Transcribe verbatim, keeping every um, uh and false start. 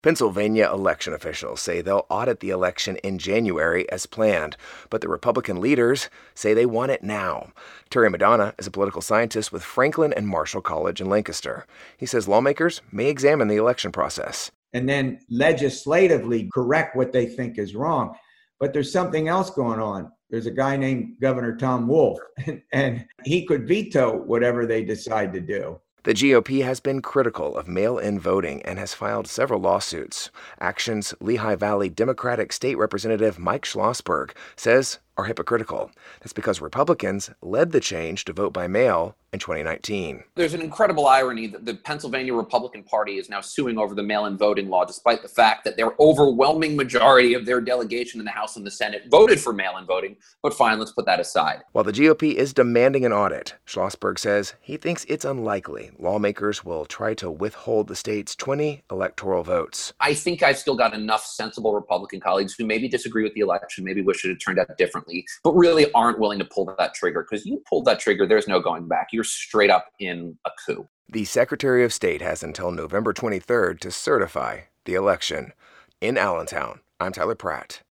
Pennsylvania election officials say they'll audit the election in January as planned, but the Republican leaders say they want it now. Terry Madonna is a political scientist with Franklin and Marshall College in Lancaster. He says lawmakers may examine the election process and then legislatively correct what they think is wrong. But there's something else going on. There's a guy named Governor Tom Wolf, and, and he could veto whatever they decide to do. The G O P has been critical of mail-in voting and has filed several lawsuits. Action's Lehigh Valley Democratic State Representative Mike Schlossberg says are hypocritical. That's because Republicans led the change to vote by mail in twenty nineteen. There's an incredible irony that the Pennsylvania Republican Party is now suing over the mail-in voting law, despite the fact that their overwhelming majority of their delegation in the House and the Senate voted for mail-in voting. But fine, let's put that aside. While the G O P is demanding an audit, Schlossberg says he thinks it's unlikely lawmakers will try to withhold the state's twenty electoral votes. I think I've still got enough sensible Republican colleagues who maybe disagree with the election, maybe wish it had turned out differently, but really aren't willing to pull that trigger, because you pulled that trigger, there's no going back. You're straight up in a coup. The Secretary of State has until November twenty-third to certify the election. In Allentown, I'm Tyler Pratt.